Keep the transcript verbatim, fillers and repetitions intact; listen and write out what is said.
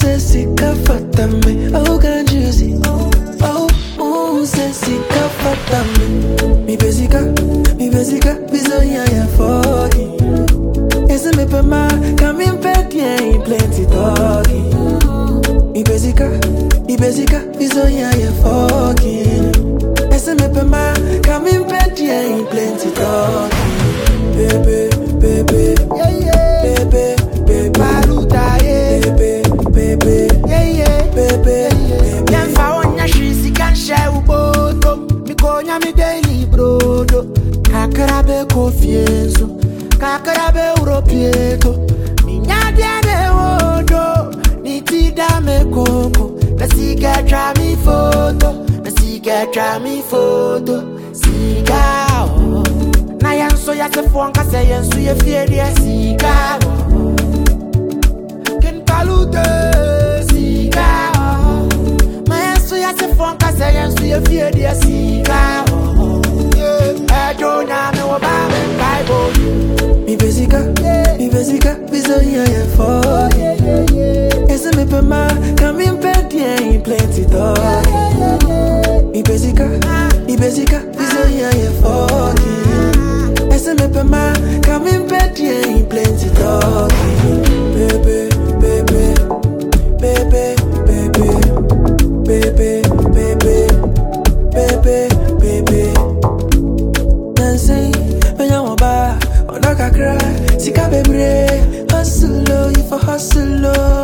say sika fatame. Oh, can't you see? Oh, oh, say sika fatame. Mi basica, mi basica, bisonya ya fogi. Ese me pema, coming back yeah, plenty talking. Mi basica, mi basica, bisonya ya fogi. Ese me pema, coming back yeah, plenty talking. Baby, baby, yeah yeah, baby, baby, baluta yeah, baby, baby, yeah yeah, baby, baby. Yemfa wonya shisi kan share ubodo, mi konya mi daily brodo. Kakara be kofieso, kakara be europieto. Mi nyadia de wodo, ni tida me koko. Na siga tra mi photo, na siga tra mi photo. Siga oh. Na yanso ya se fonka se yanso ye fie siga oh. Ken palute siga oh. Ma yanso ya se fonka se yanso ye fie siga oh. Yeah, ejo na me wo ba me Bible. Mi basica, mi basica, bisonya ya fogi. Ese me pema, coming back yeah, plenty talking. Mi basica, mi basica, bisonya ya fogi. Ese me pema, coming back yeah, plenty talking. Baby, baby, baby, baby, baby, baby, baby, baby. Dancing, when you want bar, on a cry, sika baby, hustle low, you for hustle low.